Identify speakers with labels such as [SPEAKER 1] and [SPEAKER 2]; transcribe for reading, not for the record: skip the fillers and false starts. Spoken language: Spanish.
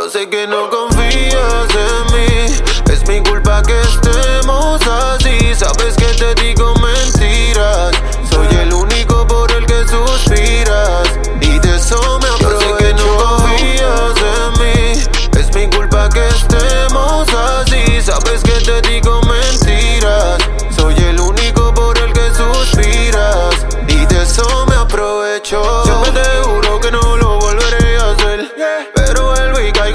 [SPEAKER 1] Yo sé que no confías en mí. Es mi culpa que estemos